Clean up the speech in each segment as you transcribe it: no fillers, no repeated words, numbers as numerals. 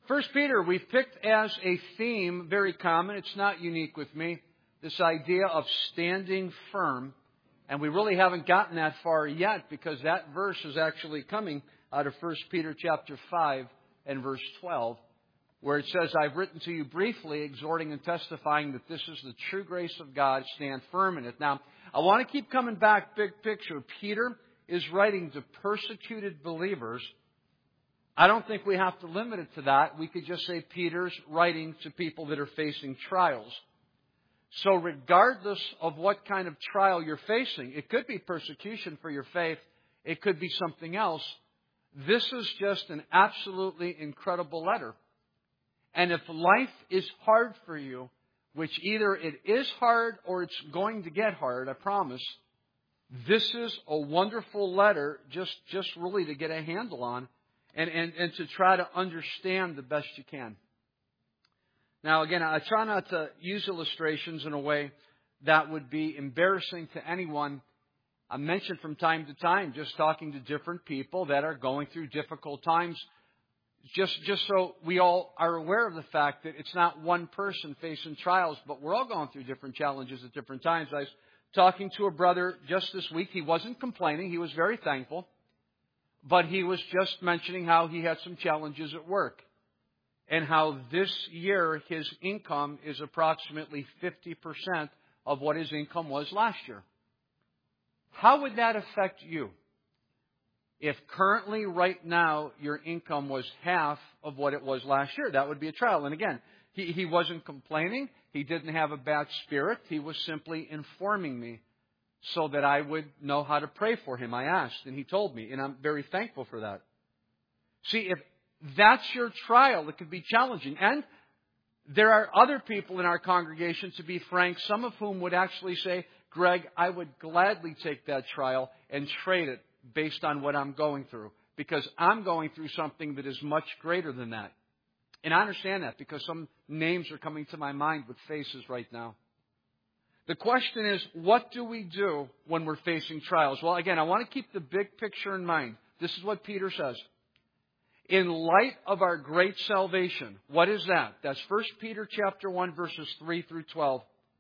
First Peter, we've picked as a theme, very common, it's not unique with me, this idea of standing firm. And we really haven't gotten that far yet because that verse is actually coming out of 1 Peter chapter 5 and verse 12, where it says, I've written to you briefly, exhorting and testifying that this is the true grace of God. Stand firm in it. Now, I want to keep coming back big picture. Peter is writing to persecuted believers. I don't think we have to limit it to that. We could just say Peter's writing to people that are facing trials. So regardless of what kind of trial you're facing, it could be persecution for your faith. It could be something else. This is just an absolutely incredible letter. And if life is hard for you, which either it is hard or it's going to get hard, I promise, this is a wonderful letter just really to get a handle on and to try to understand the best you can. Now, again, I try not to use illustrations in a way that would be embarrassing to anyone. I mentioned from time to time just talking to different people that are going through difficult times, just so we all are aware of the fact that it's not one person facing trials, but we're all going through different challenges at different times. I was talking to a brother just this week. He wasn't complaining. He was very thankful. But he was just mentioning how he had some challenges at work. And how this year his income is approximately 50% of what his income was last year. How would that affect you? If currently, right now, your income was half of what it was last year, that would be a trial. And again, he wasn't complaining. He didn't have a bad spirit. He was simply informing me so that I would know how to pray for him. I asked, and he told me, and I'm very thankful for that. See, if that's your trial, it could be challenging. And there are other people in our congregation, to be frank, some of whom would actually say, Greg, I would gladly take that trial and trade it based on what I'm going through, because I'm going through something that is much greater than that. And I understand that because some names are coming to my mind with faces right now. The question is, what do we do when we're facing trials? Well, again, I want to keep the big picture in mind. This is what Peter says. In light of our great salvation, what is that? That's 1 Peter chapter 1, verses 3 through 12.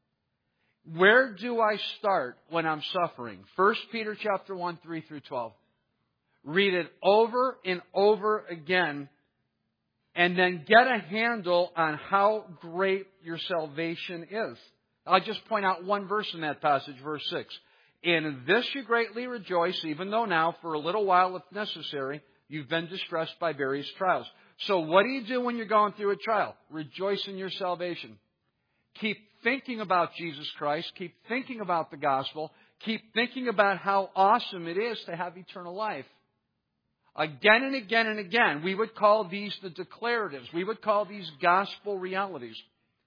Where do I start when I'm suffering? 1 Peter chapter 1, 3 through 12. Read it over and over again, and then get a handle on how great your salvation is. I'll just point out one verse in that passage, verse 6. In this you greatly rejoice, even though now, for a little while if necessary, you've been distressed by various trials. So what do you do when you're going through a trial? Rejoice in your salvation. Keep thinking about Jesus Christ. Keep thinking about the gospel. Keep thinking about how awesome it is to have eternal life. Again and again and again, we would call these the declaratives. We would call these gospel realities.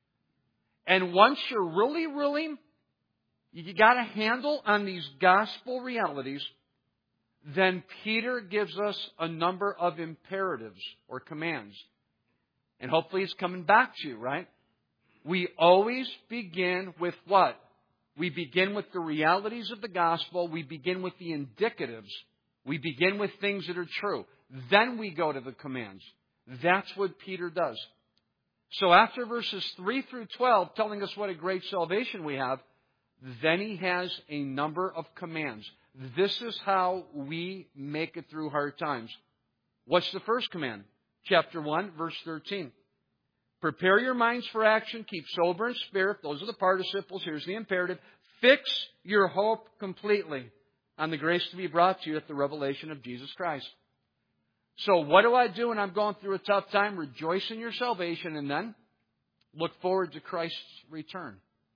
And once you're really, you got a handle on these gospel realities, then Peter gives us a number of imperatives or commands. And hopefully it's coming back to you, right? We always begin with what? We begin with the realities of the gospel. We begin with the indicatives. We begin with things that are true. Then we go to the commands. That's what Peter does. So after verses 3 through 12 telling us what a great salvation we have, then he has a number of commands. This is how we make it through hard times. What's the first command? Chapter 1, verse 13. Prepare your minds for action. Keep sober in spirit. Those are the participles. Here's the imperative. Fix your hope completely on the grace to be brought to you at the revelation of Jesus Christ. So what do I do when I'm going through a tough time? Rejoice in your salvation and then look forward to Christ's return.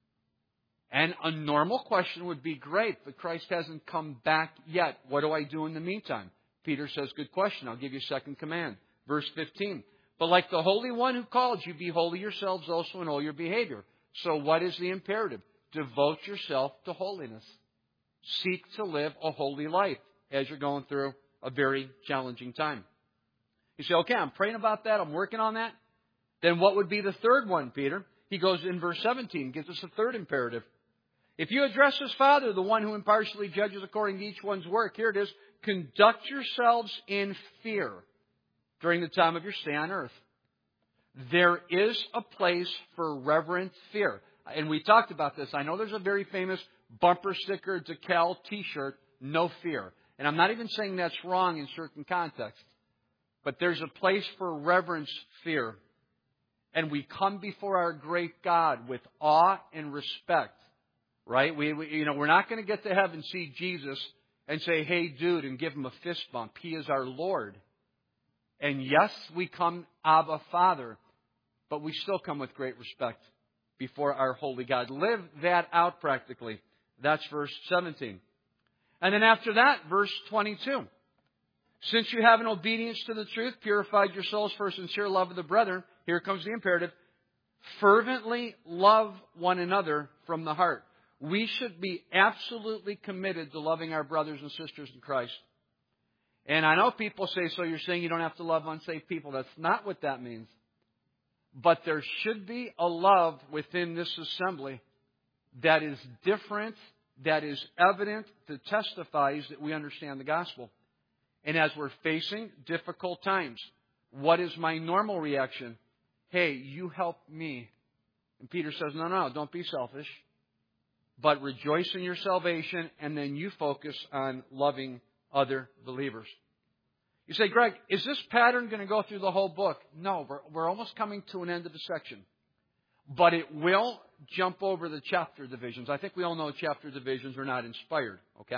And a normal question would be, great, but Christ hasn't come back yet. What do I do in the meantime? Peter says, good question. I'll give you a second command. Verse 15. But like the Holy One who called you, be holy yourselves also in all your behavior. So what is the imperative? Devote yourself to holiness. Seek to live a holy life as you're going through a very challenging time. You say, okay, I'm praying about that. I'm working on that. Then what would be the third one, Peter? He goes in verse 17, gives us a third imperative. If you address as Father, the one who impartially judges according to each one's work, here it is, conduct yourselves in fear during the time of your stay on earth. There is a place for reverent fear. And we talked about this. I know there's a very famous bumper sticker, decal, t-shirt, no fear. And I'm not even saying that's wrong in certain contexts. But there's a place for reverence fear. And we come before our great God with awe and respect. Right? We're not going to get to heaven, see Jesus, and say, hey, dude, and give him a fist bump. He is our Lord. And yes, we come Abba, Father. But we still come with great respect before our holy God. Live that out practically. That's verse 17. And then after that, verse 22. Since you have in obedience to the truth purified your souls for sincere love of the brethren, here comes the imperative, fervently love one another from the heart. We should be absolutely committed to loving our brothers and sisters in Christ. And I know people say, so you're saying you don't have to love unsaved people. That's not what that means. But there should be a love within this assembly that is different, that is evident, that testifies that we understand the gospel. And as we're facing difficult times, what is my normal reaction? Hey, you help me. And Peter says, no, don't be selfish. But rejoice in your salvation, and then you focus on loving other believers. You say, Greg, is this pattern going to go through the whole book? No, we're almost coming to an end of the section. But it will jump over the chapter divisions. I think we all know chapter divisions are not inspired, okay?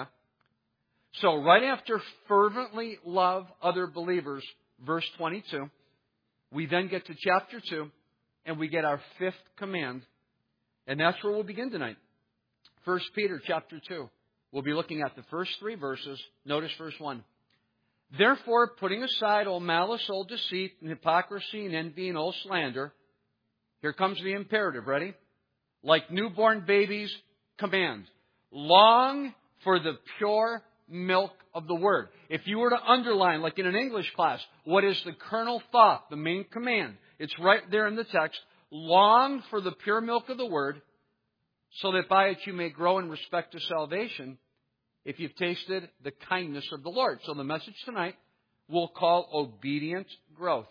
So right after fervently love other believers, verse 22, we then get to chapter 2, and we get our fifth command. And that's where we'll begin tonight. 1 Peter chapter 2. We'll be looking at the first 3 verses. Notice verse 1. Therefore, putting aside all malice, all deceit, and hypocrisy, and envy, and all slander, here comes the imperative. Ready? Like newborn babies, command. Long for the pure milk of the Word. If you were to underline, like in an English class, what is the kernel thought, the main command? It's right there in the text. Long for the pure milk of the Word, so that by it you may grow in respect to salvation, if you've tasted the kindness of the Lord. So the message tonight we'll call obedient growth.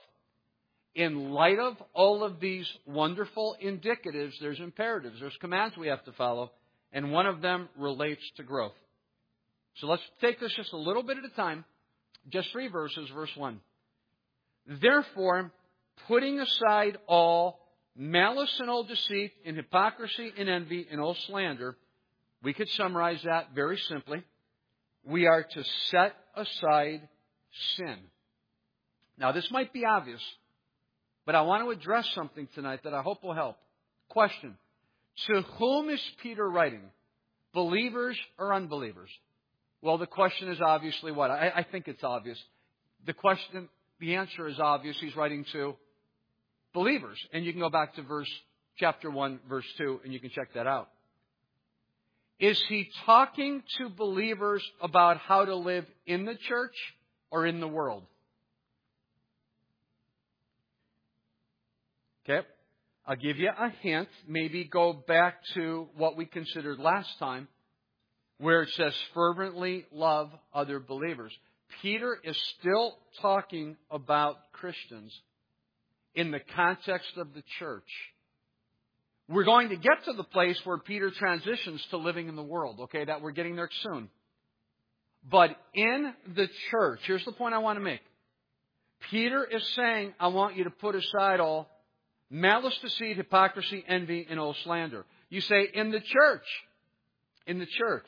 In light of all of these wonderful indicatives, there's imperatives, there's commands we have to follow, and one of them relates to growth. So let's take this just a little bit at a time. Just 3 verses, verse 1. Therefore, putting aside all malice and all deceit and hypocrisy and envy and all slander, we could summarize that very simply. We are to set aside sin. Now, this might be obvious, but I want to address something tonight that I hope will help. Question. To whom is Peter writing? Believers or unbelievers? Well, the question is obviously what? I think it's obvious. The answer is obvious. He's writing to believers. And you can go back to chapter 1, verse 2, and you can check that out. Is he talking to believers about how to live in the church or in the world? Okay. I'll give you a hint. Maybe go back to what we considered last time, where it says fervently love other believers. Peter is still talking about Christians in the context of the church. We're going to get to the place where Peter transitions to living in the world, okay? That we're getting there soon. But in the church, here's the point I want to make. Peter is saying, I want you to put aside all malice, deceit, hypocrisy, envy, and all slander. You say, in the church. In the church.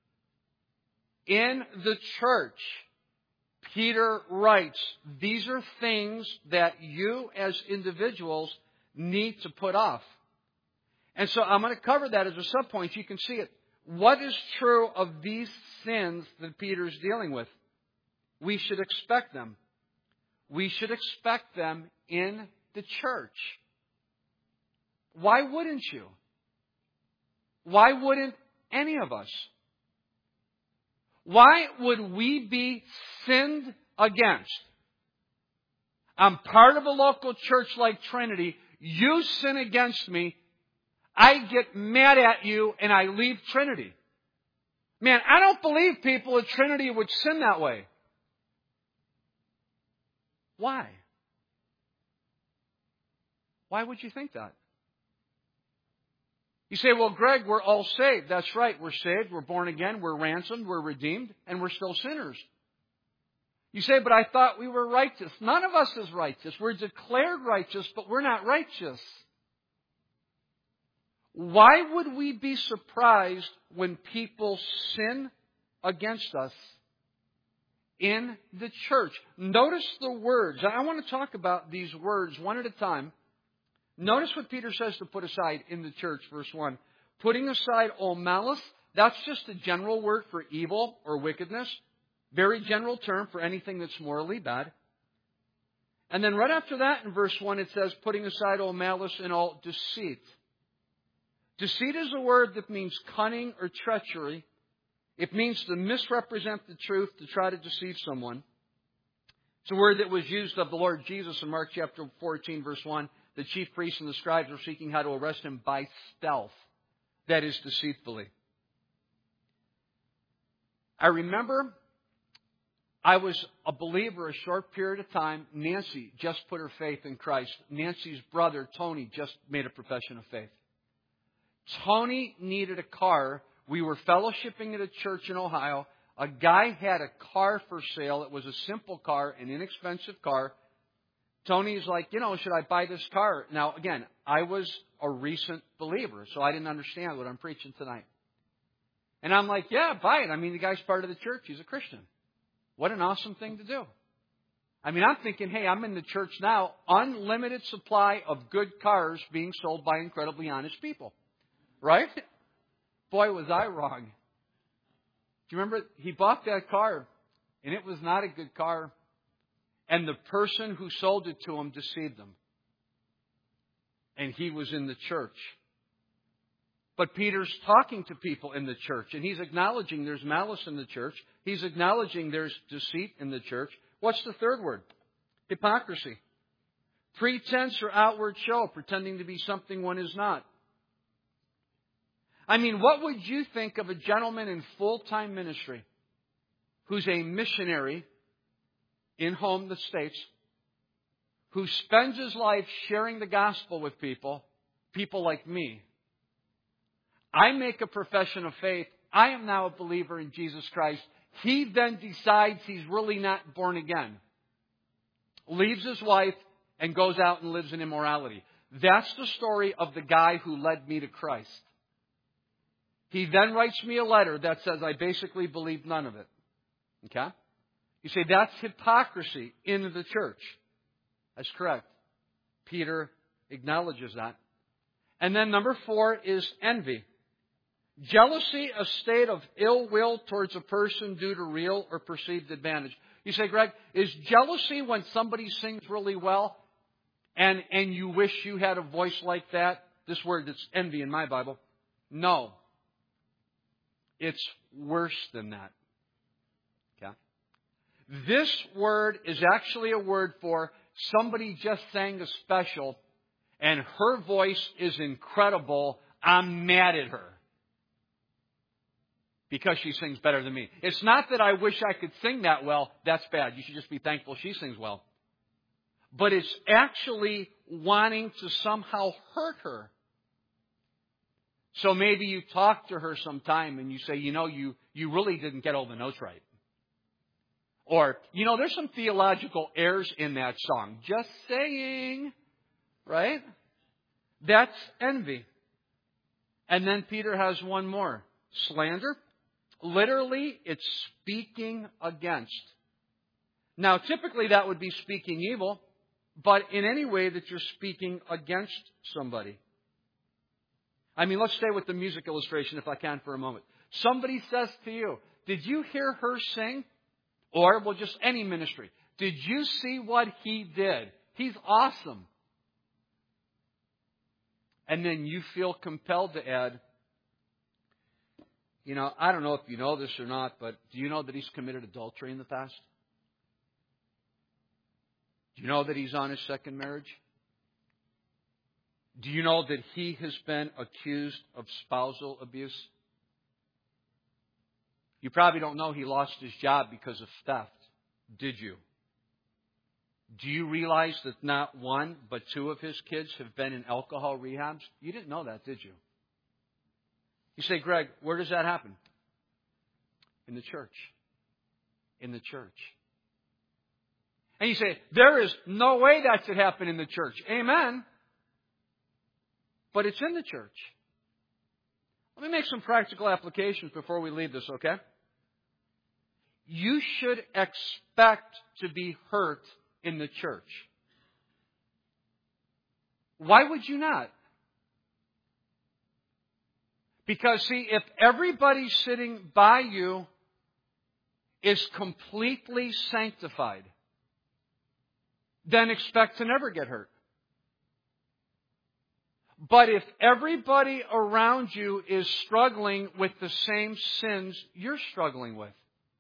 In the church. Peter writes, these are things that you as individuals need to put off. And so I'm going to cover that as a subpoint so you can see it. What is true of these sins that Peter's dealing with? We should expect them. We should expect them in the church. Why wouldn't you? Why wouldn't any of us? Why would we be sinned against? I'm part of a local church like Trinity. You sin against me. I get mad at you and I leave Trinity. Man, I don't believe people at Trinity would sin that way. Why? Why would you think that? You say, well, Greg, we're all saved. That's right. We're saved. We're born again. We're ransomed. We're redeemed. And we're still sinners. You say, but I thought we were righteous. None of us is righteous. We're declared righteous, but we're not righteous. Why would we be surprised when people sin against us in the church? Notice the words. I want to talk about these words one at a time. Notice what Peter says to put aside in the church, verse 1. Putting aside all malice, that's just a general word for evil or wickedness. Very general term for anything that's morally bad. And then right after that in verse 1 it says, putting aside all malice and all deceit. Deceit is a word that means cunning or treachery. It means to misrepresent the truth, to try to deceive someone. It's a word that was used of the Lord Jesus in Mark chapter 14, verse 1. The chief priests and the scribes were seeking how to arrest him by stealth. That is, deceitfully. I remember I was a believer a short period of time. Nancy just put her faith in Christ. Nancy's brother, Tony, just made a profession of faith. Tony needed a car. We were fellowshipping at a church in Ohio. A guy had a car for sale. It was a simple car, an inexpensive car. Tony's like, should I buy this car? Now, again, I was a recent believer, so I didn't understand what I'm preaching tonight. And I'm like, yeah, buy it. I mean, the guy's part of the church. He's a Christian. What an awesome thing to do. I mean, I'm thinking, hey, I'm in the church now. Unlimited supply of good cars being sold by incredibly honest people. Right? Boy, was I wrong. Do you remember? He bought that car, and it was not a good car. And the person who sold it to him deceived him. And he was in the church. But Peter's talking to people in the church, and he's acknowledging there's malice in the church. He's acknowledging there's deceit in the church. What's the third word? Hypocrisy. Pretense or outward show, pretending to be something one is not. I mean, what would you think of a gentleman in full-time ministry who's a missionary in home, the States, who spends his life sharing the gospel with people like me? I make a profession of faith. I am now a believer in Jesus Christ. He then decides he's really not born again. Leaves his wife and goes out and lives in immorality. That's the story of the guy who led me to Christ. He then writes me a letter that says I basically believe none of it. Okay? You say that's hypocrisy in the church. That's correct. Peter acknowledges that. And then number 4 is envy. Jealousy, a state of ill will towards a person due to real or perceived advantage. You say, Greg, is jealousy when somebody sings really well and you wish you had a voice like that? This word is envy in my Bible. No. It's worse than that. Okay? This word is actually a word for somebody just sang a special and her voice is incredible. I'm mad at her because she sings better than me. It's not that I wish I could sing that well. That's bad. You should just be thankful she sings well. But it's actually wanting to somehow hurt her. So maybe you talk to her sometime and you say, you really didn't get all the notes right. Or, there's some theological errors in that song. Just saying. Right? That's envy. And then Peter has one more. Slander. Literally, it's speaking against. Now, typically that would be speaking evil, but in any way that you're speaking against somebody. I mean, let's stay with the music illustration if I can for a moment. Somebody says to you, did you hear her sing? Or, just any ministry. Did you see what he did? He's awesome. And then you feel compelled to add, I don't know if you know this or not, but do you know that he's committed adultery in the past? Do you know that he's on his second marriage? Do you know that he has been accused of spousal abuse? You probably don't know he lost his job because of theft. Did you? Do you realize that not one, but two of his kids have been in alcohol rehabs? You didn't know that, did you? You say, Greg, where does that happen? In the church. In the church. And you say, there is no way that should happen in the church. Amen. But it's in the church. Let me make some practical applications before we leave this, okay? You should expect to be hurt in the church. Why would you not? Because, see, if everybody sitting by you is completely sanctified, then expect to never get hurt. But if everybody around you is struggling with the same sins you're struggling with,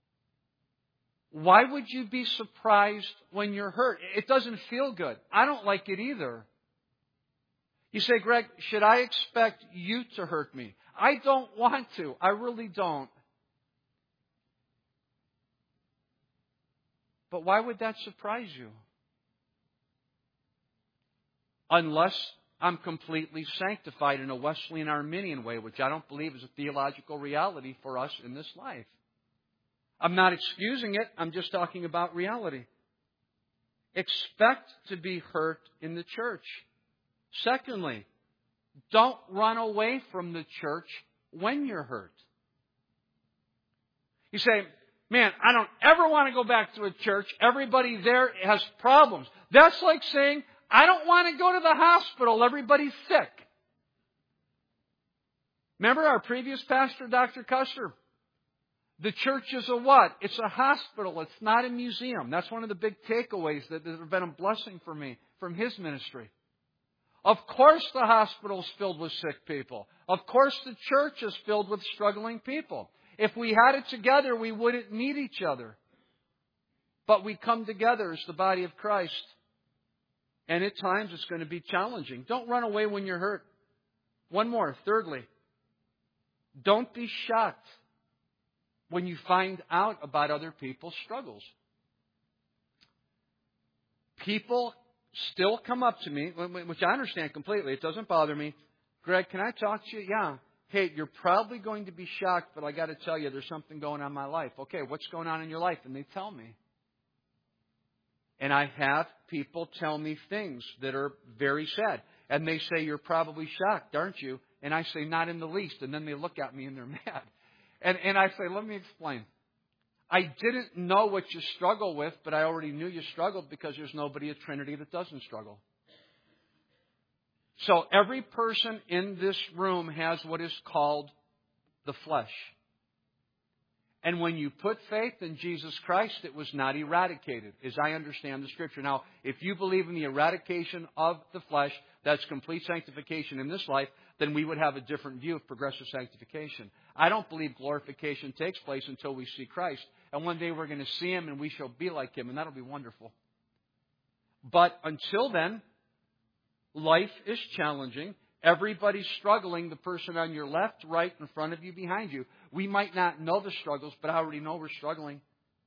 why would you be surprised when you're hurt? It doesn't feel good. I don't like it either. You say, Greg, should I expect you to hurt me? I don't want to. I really don't. But why would that surprise you? Unless I'm completely sanctified in a Wesleyan Arminian way, which I don't believe is a theological reality for us in this life. I'm not excusing it. I'm just talking about reality. Expect to be hurt in the church. Secondly, don't run away from the church when you're hurt. You say, man, I don't ever want to go back to a church. Everybody there has problems. That's like saying, I don't want to go to the hospital. Everybody's sick. Remember our previous pastor, Dr. Custer? The church is a what? It's a hospital. It's not a museum. That's one of the big takeaways that have been a blessing for me from his ministry. Of course the hospital's filled with sick people. Of course the church is filled with struggling people. If we had it together, we wouldn't need each other. But we come together as the body of Christ. And at times it's going to be challenging. Don't run away when you're hurt. One more. Thirdly, don't be shocked when you find out about other people's struggles. People still come up to me, which I understand completely. It doesn't bother me. Greg, can I talk to you? Yeah. Hey, you're probably going to be shocked, but I got to tell you, there's something going on in my life. Okay, what's going on in your life? And they tell me. And I have people tell me things that are very sad. And they say, you're probably shocked, aren't you? And I say, not in the least. And then they look at me and they're mad. And I say, let me explain. I didn't know what you struggle with, but I already knew you struggled because there's nobody at Trinity that doesn't struggle. So every person in this room has what is called the flesh. And when you put faith in Jesus Christ, it was not eradicated, as I understand the Scripture. Now, if you believe in the eradication of the flesh, that's complete sanctification in this life, then we would have a different view of progressive sanctification. I don't believe glorification takes place until we see Christ. And one day we're going to see Him and we shall be like Him, and that'll be wonderful. But until then, life is challenging. Everybody's struggling, the person on your left, right, in front of you, behind you. We might not know the struggles, but I already know we're struggling.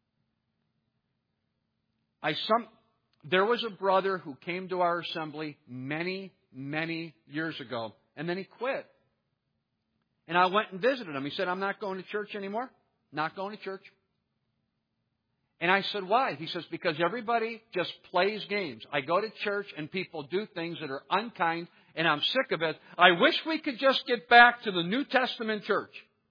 There was a brother who came to our assembly many, many years ago, and then he quit. And I went and visited him. He said, I'm not going to church anymore. Not going to church. And I said, why? He says, because everybody just plays games. I go to church and people do things that are unkind, and I'm sick of it. I wish we could just get back to the New Testament church.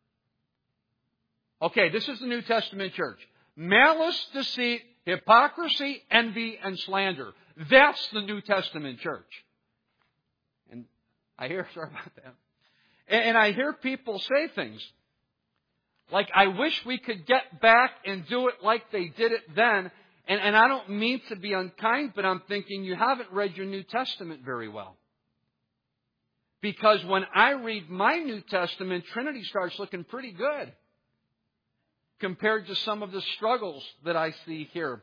Okay, this is the New Testament church. Malice, deceit, hypocrisy, envy, and slander. That's the New Testament church. And I hear, sorry about that. And I hear people say things like, I wish we could get back and do it like they did it then. And I don't mean to be unkind, but I'm thinking you haven't read your New Testament very well. Because when I read my New Testament, Trinity starts looking pretty good compared to some of the struggles that I see here.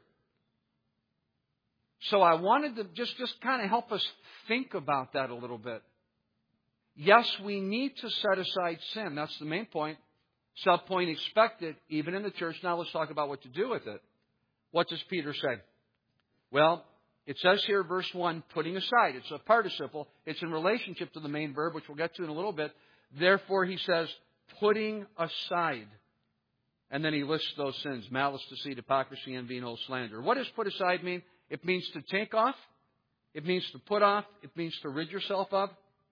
So I wanted to just kind of help us think about that a little bit. Yes, we need to set aside sin. That's the main point. Sub-point, expect it, even in the church. Now let's talk about what to do with it. What does Peter say? Well, It says here, verse 1, putting aside. It's a participle. It's in relationship to the main verb, which we'll get to in a little bit. Therefore, he says, putting aside. And then he lists those sins: malice, deceit, hypocrisy, envy, and all slander. What does put aside mean? It means to take off. It means to put off. It means to rid yourself of.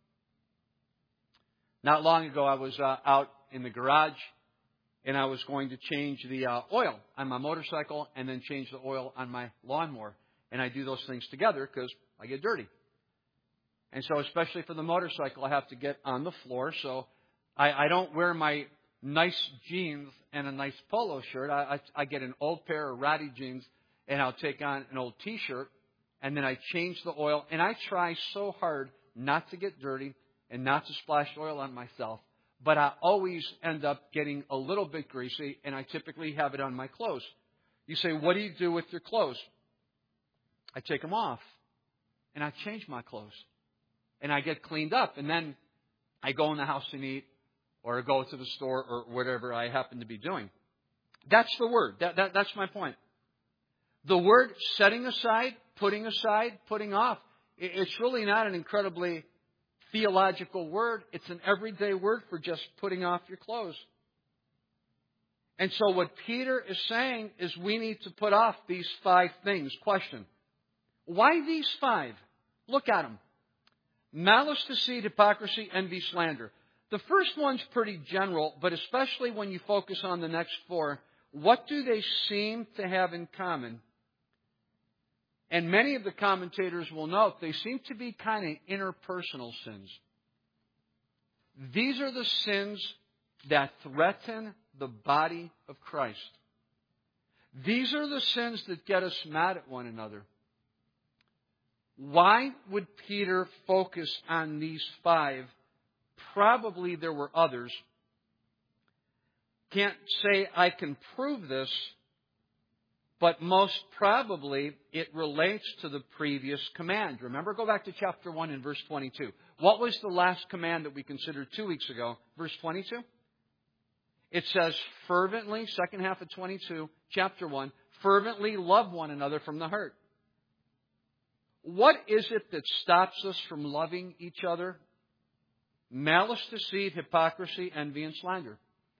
Not long ago, I was out in the garage, and I was going to change the oil on my motorcycle and then change the oil on my lawnmower. And I do those things together because I get dirty. And so especially for the motorcycle, I have to get on the floor. So I don't wear my nice jeans and a nice polo shirt. I get an old pair of ratty jeans, and I'll take on an old T-shirt, and then I change the oil. And I try so hard not to get dirty and not to splash oil on myself. But I always end up getting a little bit greasy, and I typically have it on my clothes. You say, what do you do with your clothes? I take them off, and I change my clothes, and I get cleaned up, and then I go in the house and eat, or go to the store, or whatever I happen to be doing. That's the word. That's my point. The word setting aside, putting off, it's really not an incredibly theological word. It's an everyday word for just putting off your clothes. And so what Peter is saying is we need to put off these 5 things. Question: why these 5? Look at them. Malice, deceit, hypocrisy, envy, slander. The first one's pretty general, but especially when you focus on the next 4, what do they seem to have in common? And many of the commentators will note they seem to be kind of interpersonal sins. These are the sins that threaten the body of Christ. These are the sins that get us mad at one another. Why would Peter focus on these 5? Probably there were others. Can't say I can prove this, but most probably it relates to the previous command. Remember, go back to chapter 1 and verse 22. What was the last command that we considered 2 weeks ago? Verse 22? It says, fervently, second half of 22, chapter 1, fervently love one another from the heart. What is it that stops us from loving each other? Malice, deceit, hypocrisy, envy, and slander.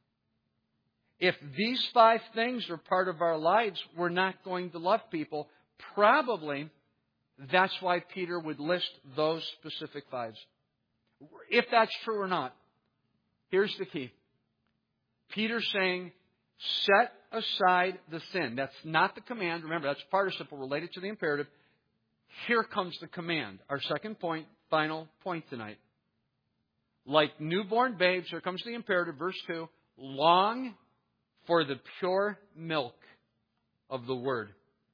If these 5 things are part of our lives, we're not going to love people. Probably that's why Peter would list those specific 5. If that's true or not, here's the key. Peter's saying, set aside the sin. That's not the command. Remember, that's participle related to the imperative. Here comes the command. Our second point, final point tonight. Like newborn babes, here comes the imperative, verse 2, long for the pure milk of the Word.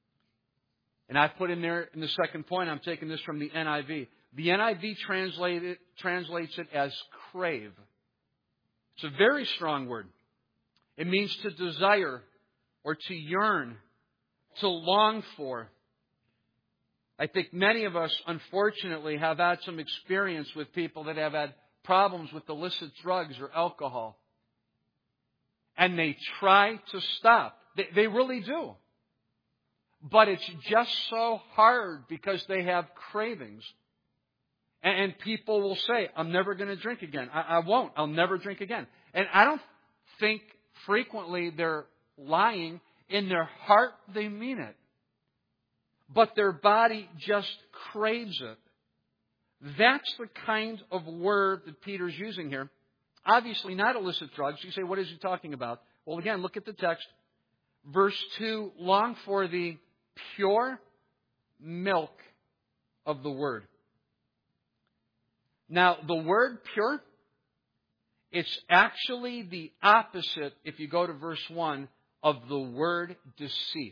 And I put in there in the second point, I'm taking this from the NIV. The NIV translates it as crave. It's a very strong word. It means to desire or to yearn, to long for. I think many of us, unfortunately, have had some experience with people that have had problems with illicit drugs or alcohol. And they try to stop. They really do. But it's just so hard because they have cravings. And people will say, I'm never going to drink again. I won't. I'll never drink again. And I don't think frequently they're lying. In their heart, they mean it. But their body just craves it. That's the kind of word that Peter's using here. Obviously not illicit drugs. You say, what is he talking about? Well, again, look at the text. Verse 2, long for the pure milk of the Word. Now, the word pure, it's actually the opposite, if you go to verse 1, of the word deceit.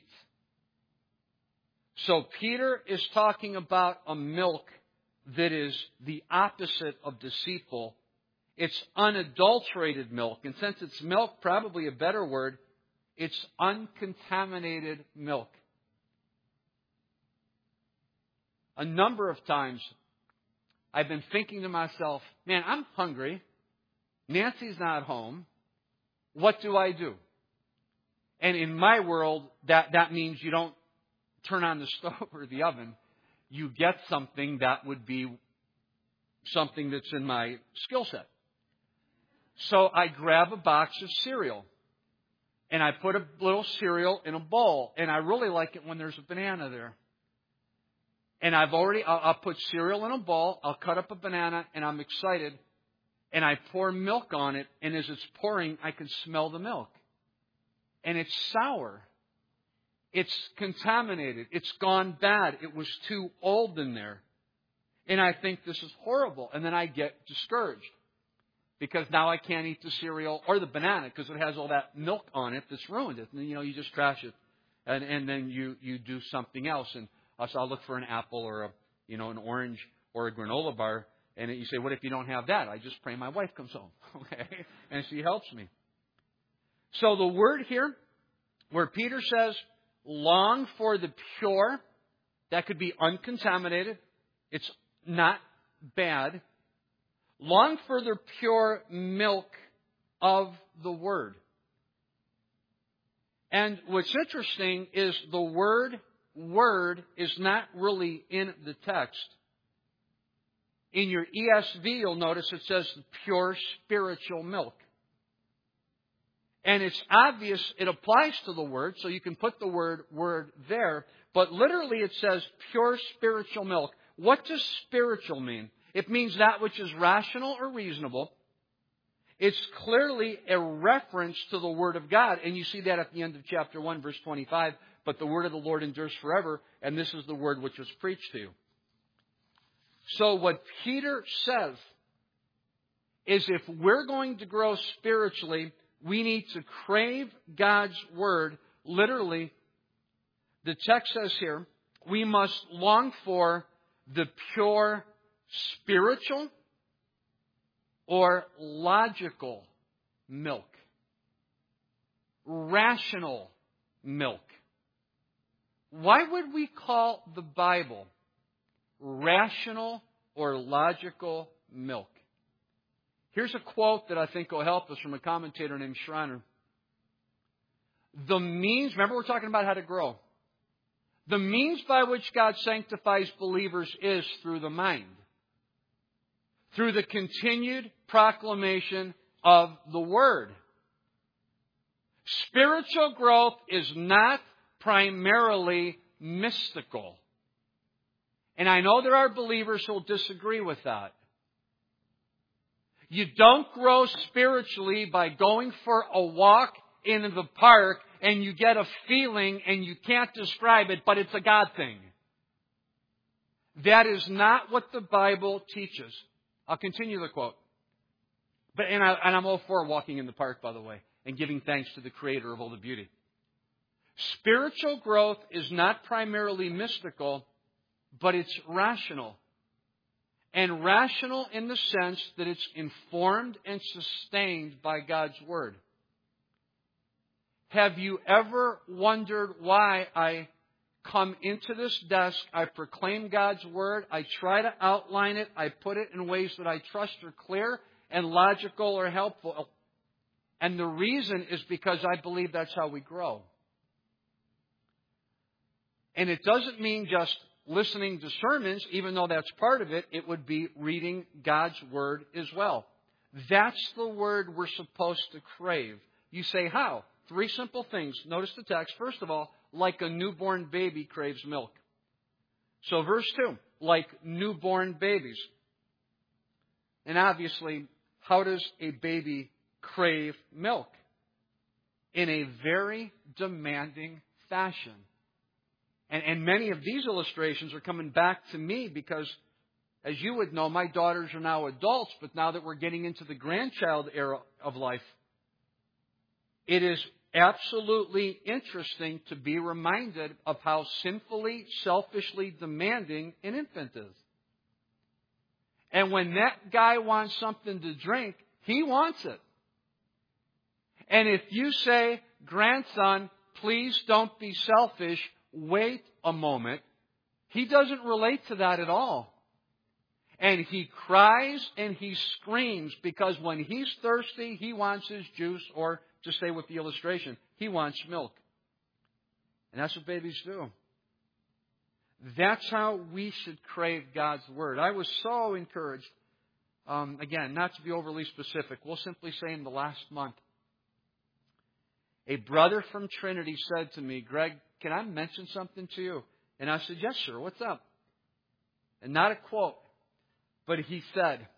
So Peter is talking about a milk that is the opposite of deceitful. It's unadulterated milk. And since it's milk, probably a better word, it's uncontaminated milk. A number of times I've been thinking to myself, man, I'm hungry. Nancy's not home. What do I do? And in my world, that means you don't turn on the stove or the oven. you get something that would be something that's in my skill set. So I grab a box of cereal, and I put a little cereal in a bowl, and I really like it when there's a banana there. And I'll put cereal in a bowl, I'll cut up a banana, and I'm excited, and I pour milk on it, and as it's pouring, I can smell the milk. And it's sour. It's contaminated. It's gone bad. It was too old in there. And I think this is horrible. And then I get discouraged. Because now I can't eat the cereal or the banana because it has all that milk on it that's ruined it. And, you just trash it. And then you do something else. And so I'll look for an apple or an orange or a granola bar. And you say, what if you don't have that? I just pray my wife comes home. Okay? And she helps me. So the word here, where Peter says, long for the pure, that could be uncontaminated. It's not bad. Long for the pure milk of the Word. And what's interesting is the word is not really in the text. In your ESV, you'll notice it says pure spiritual milk. And it's obvious it applies to the Word, so you can put the word there. But literally it says pure spiritual milk. What does spiritual mean? It means that which is rational or reasonable. It's clearly a reference to the Word of God. And you see that at the end of chapter 1, verse 25. But the word of the Lord endures forever, and this is the word which was preached to you. So what Peter says is if we're going to grow spiritually, we need to crave God's Word. Literally, the text says here, we must long for the pure spiritual or logical milk. Rational milk. Why would we call the Bible rational or logical milk? Here's a quote that I think will help us from a commentator named Schreiner. Remember we're talking about how to grow. The means by which God sanctifies believers is through the mind. Through the continued proclamation of the Word. Spiritual growth is not primarily mystical. And I know there are believers who will disagree with that. You don't grow spiritually by going for a walk in the park and you get a feeling and you can't describe it, but it's a God thing. That is not what the Bible teaches. I'll continue the quote. And I'm all for walking in the park, by the way, and giving thanks to the Creator of all the beauty. Spiritual growth is not primarily mystical, but it's rational. And rational in the sense that it's informed and sustained by God's Word. Have you ever wondered why I come into this desk, I proclaim God's Word, I try to outline it, I put it in ways that I trust are clear and logical or helpful? And the reason is because I believe that's how we grow. And it doesn't mean just listening to sermons, even though that's part of it. It would be reading God's Word as well. That's the word we're supposed to crave. You say, how? 3 simple things. Notice the text. First of all, like a newborn baby craves milk. So verse 2, like newborn babies. And obviously, how does a baby crave milk? In a very demanding fashion. And many of these illustrations are coming back to me because, as you would know, my daughters are now adults, but now that we're getting into the grandchild era of life, it is absolutely interesting to be reminded of how sinfully, selfishly demanding an infant is. And when that guy wants something to drink, he wants it. And if you say, grandson, please don't be selfish, wait a moment, he doesn't relate to that at all. And he cries and he screams because when he's thirsty, he wants his juice, or to stay with the illustration, he wants milk. And that's what babies do. That's how we should crave God's Word. I was so encouraged. Again, not to be overly specific, we'll simply say in the last month, a brother from Trinity said to me, Greg, can I mention something to you? And I said, yes, sir. What's up? And not a quote, but he said,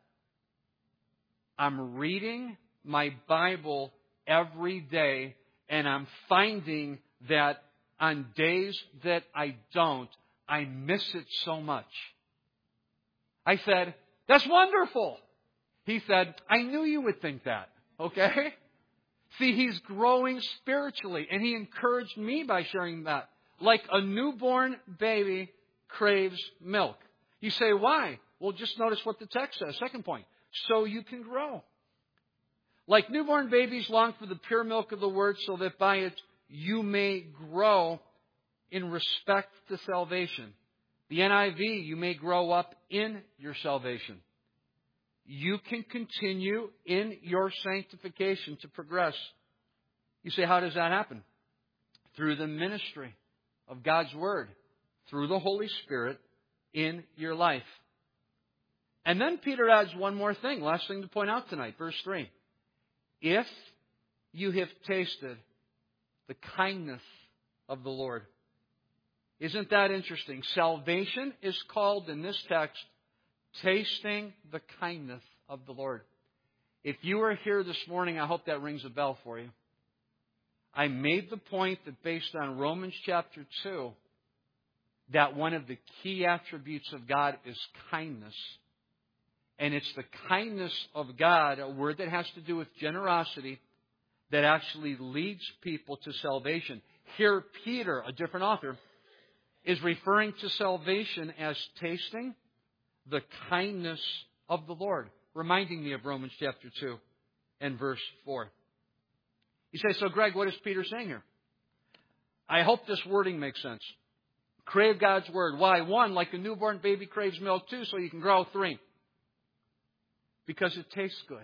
I'm reading my Bible every day, and I'm finding that on days that I don't, I miss it so much. I said, that's wonderful. He said, I knew you would think that. Okay? See, he's growing spiritually, and he encouraged me by sharing that. Like a newborn baby craves milk. You say, why? Well, just notice what the text says. Second point. So you can grow. Like newborn babies long for the pure milk of the Word, so that by it you may grow in respect to salvation. The NIV, you may grow up in your salvation. You can continue in your sanctification to progress. You say, how does that happen? Through the ministry of God's Word, through the Holy Spirit in your life. And then Peter adds one more thing, last thing to point out tonight, verse 3. If you have tasted the kindness of the Lord. Isn't that interesting? Salvation is called in this text, tasting the kindness of the Lord. If you are here this morning, I hope that rings a bell for you. I made the point that based on Romans chapter 2, that one of the key attributes of God is kindness. And it's the kindness of God, a word that has to do with generosity, that actually leads people to salvation. Here, Peter, a different author, is referring to salvation as tasting the kindness of the Lord, reminding me of Romans chapter 2 and verse 4. You say, so Greg, what is Peter saying here? I hope this wording makes sense. Crave God's Word. Why? 1, like a newborn baby craves milk. 2, so you can grow. 3, because it tastes good.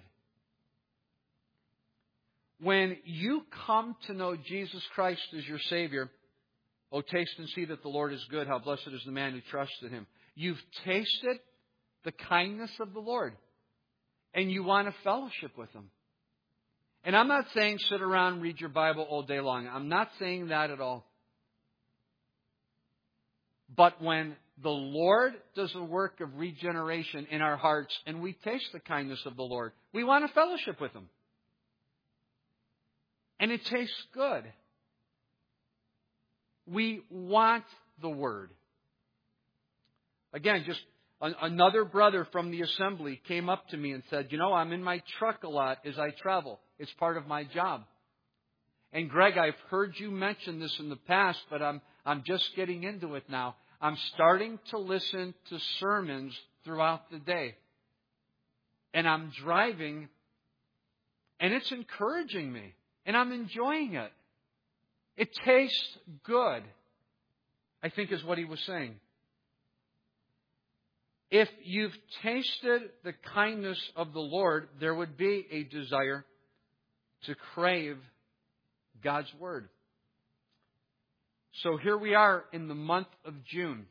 When you come to know Jesus Christ as your Savior, oh, taste and see that the Lord is good. How blessed is the man who trusts in Him. You've tasted the kindness of the Lord, and you want a fellowship with Him. And I'm not saying sit around and read your Bible all day long. I'm not saying that at all. But when the Lord does a work of regeneration in our hearts and we taste the kindness of the Lord, we want a fellowship with Him. And it tastes good. We want the Word. Again, just another brother from the assembly came up to me and said, I'm in my truck a lot as I travel. It's part of my job. And Greg, I've heard you mention this in the past, but I'm just getting into it now. I'm starting to listen to sermons throughout the day. And I'm driving, and it's encouraging me. And I'm enjoying it. It tastes good, I think is what he was saying. If you've tasted the kindness of the Lord, there would be a desire to crave God's Word. So here we are in the month of June.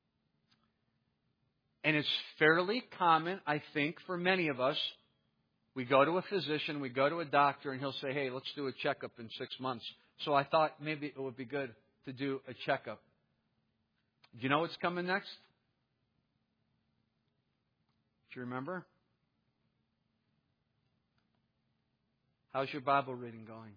And it's fairly common, I think, for many of us. We go to a physician, we go to a doctor, and he'll say, hey, let's do a checkup in 6 months. So I thought maybe it would be good to do a checkup. Do you know what's coming next? Do you remember? How's your Bible reading going?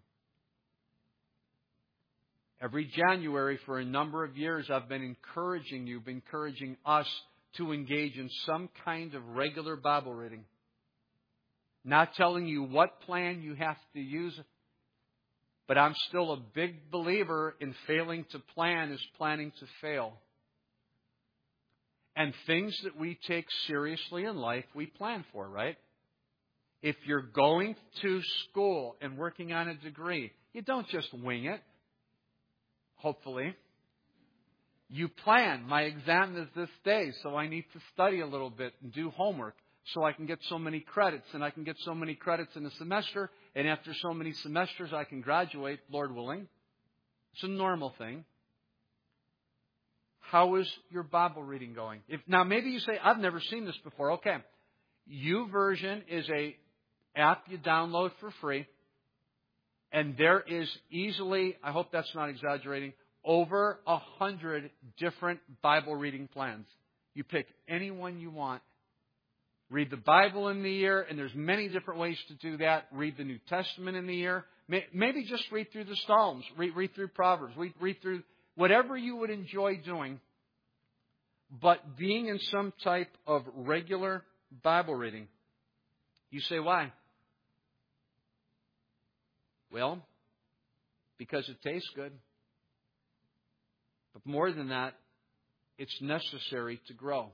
Every January for a number of years, I've been encouraging you, encouraging us to engage in some kind of regular Bible reading. Not telling you what plan you have to use, but I'm still a big believer in failing to plan is planning to fail. And things that we take seriously in life, we plan for, right? If you're going to school and working on a degree, you don't just wing it. Hopefully. You plan. My exam is this day, so I need to study a little bit and do homework so I can get so many credits. And I can get so many credits in a semester. And after so many semesters, I can graduate, Lord willing. It's a normal thing. How is your Bible reading going? Now maybe you say, I've never seen this before. Okay. YouVersion is a app you download for free. And there is easily, I hope that's not exaggerating, over 100 different Bible reading plans. You pick any one you want. Read the Bible in the year, and there's many different ways to do that. Read the New Testament in the year. Maybe just read through the Psalms. Read through Proverbs. Read through whatever you would enjoy doing. But being in some type of regular Bible reading. You say, why? Well, because it tastes good. But more than that, it's necessary to grow.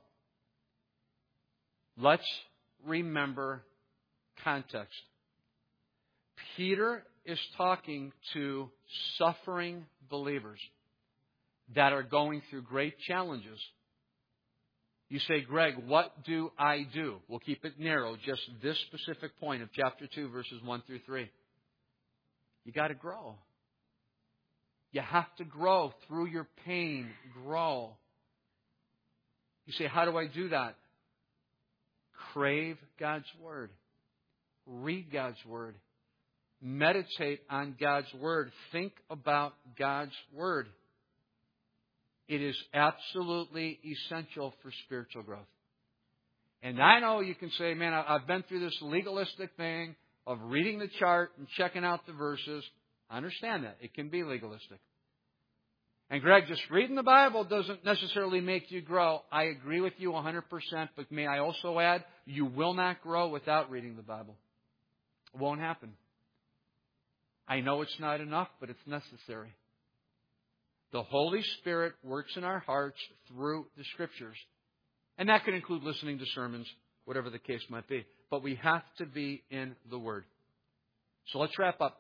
Let's remember context. Peter is talking to suffering believers that are going through great challenges. You say, Greg, what do I do? We'll keep it narrow, just this specific point of chapter 2, verses 1 through 3. You got to grow. You have to grow through your pain. Grow. You say, how do I do that? Crave God's Word. Read God's Word. Meditate on God's Word. Think about God's Word. It is absolutely essential for spiritual growth. And I know you can say, man, I've been through this legalistic thing of reading the chart and checking out the verses. I understand that. It can be legalistic. And Greg, just reading the Bible doesn't necessarily make you grow. I agree with you 100%, but may I also add, you will not grow without reading the Bible. It won't happen. I know it's not enough, but it's necessary. The Holy Spirit works in our hearts through the Scriptures. And that can include listening to sermons, whatever the case might be. But we have to be in the Word. So let's wrap up.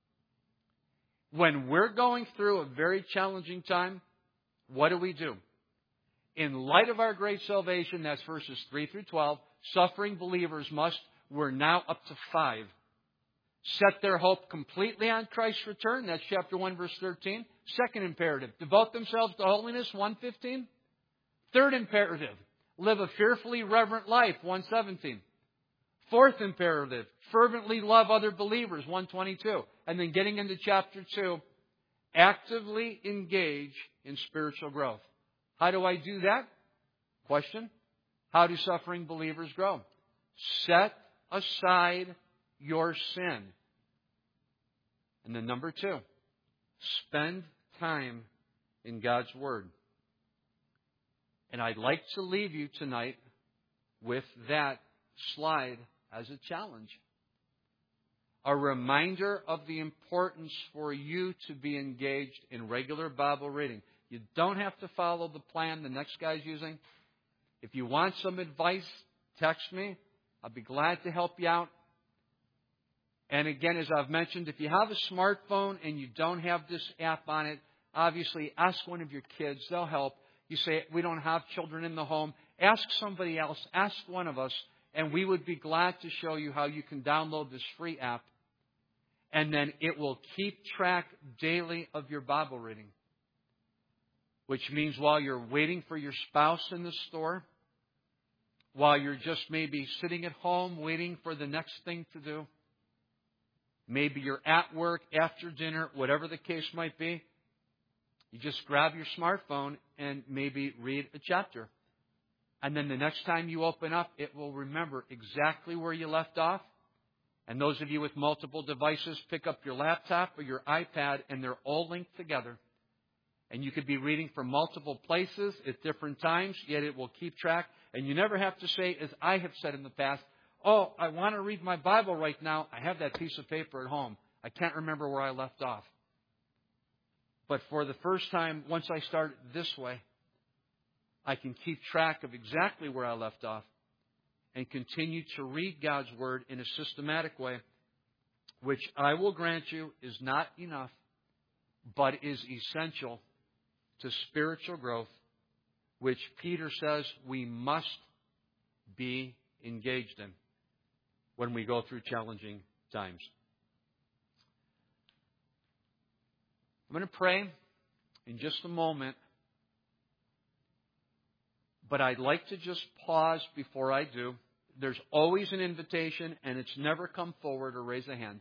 When we're going through a very challenging time, what do? In light of our great salvation, that's verses 3 through 12, suffering believers we're now up to 5. Set their hope completely on Christ's return. That's chapter 1, verse 13. Second imperative, devote themselves to holiness, 1:15. Third imperative, live a fearfully reverent life, 1:17. Fourth imperative, fervently love other believers, 1:22. And then getting into chapter 2, actively engage in spiritual growth. How do I do that? Question, how do suffering believers grow? Set aside your sin. And then number 2, spend time in God's Word. And I'd like to leave you tonight with that slide as a challenge. A reminder of the importance for you to be engaged in regular Bible reading. You don't have to follow the plan the next guy's using. If you want some advice, text me. I'll be glad to help you out. And again, as I've mentioned, if you have a smartphone and you don't have this app on it, obviously ask one of your kids. They'll help. You say, we don't have children in the home. Ask somebody else. Ask one of us. And we would be glad to show you how you can download this free app. And then it will keep track daily of your Bible reading. Which means while you're waiting for your spouse in the store, while you're just maybe sitting at home waiting for the next thing to do, maybe you're at work after dinner, whatever the case might be, you just grab your smartphone and maybe read a chapter. And then the next time you open up, it will remember exactly where you left off. And those of you with multiple devices, pick up your laptop or your iPad, and they're all linked together. And you could be reading from multiple places at different times, yet it will keep track. And you never have to say, as I have said in the past, oh, I want to read my Bible right now. I have that piece of paper at home. I can't remember where I left off. But for the first time, once I start this way, I can keep track of exactly where I left off and continue to read God's Word in a systematic way, which I will grant you is not enough, but is essential to spiritual growth, which Peter says we must be engaged in when we go through challenging times. I'm going to pray in just a moment. But I'd like to just pause before I do. There's always an invitation, and it's never come forward or raise a hand.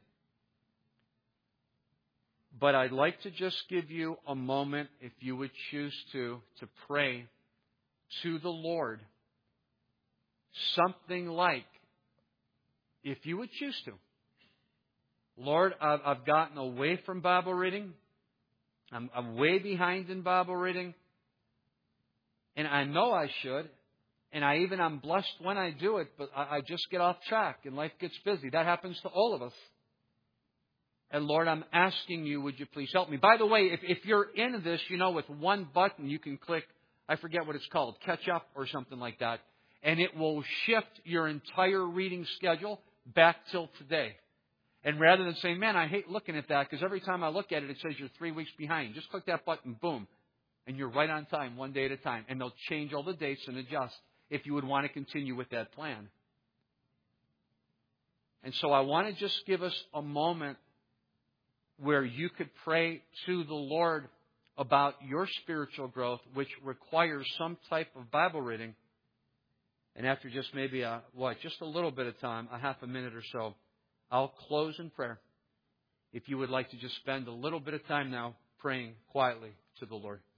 But I'd like to just give you a moment, if you would choose to pray to the Lord. Something like, if you would choose to, Lord, I've gotten away from Bible reading. I'm way behind in Bible reading. And I know I should. And I'm blessed when I do it, but I just get off track and life gets busy. That happens to all of us. And Lord, I'm asking you, would you please help me? By the way, if you're in this, with one button you can click, I forget what it's called, catch up or something like that. And it will shift your entire reading schedule back till today. And rather than saying, man, I hate looking at that because every time I look at it, it says you're 3 weeks behind. Just click that button, boom. And you're right on time, one day at a time. And they'll change all the dates and adjust if you would want to continue with that plan. And so I want to just give us a moment where you could pray to the Lord about your spiritual growth, which requires some type of Bible reading. And after just maybe just a little bit of time, a half a minute or so, I'll close in prayer. If you would like to just spend a little bit of time now praying quietly to the Lord.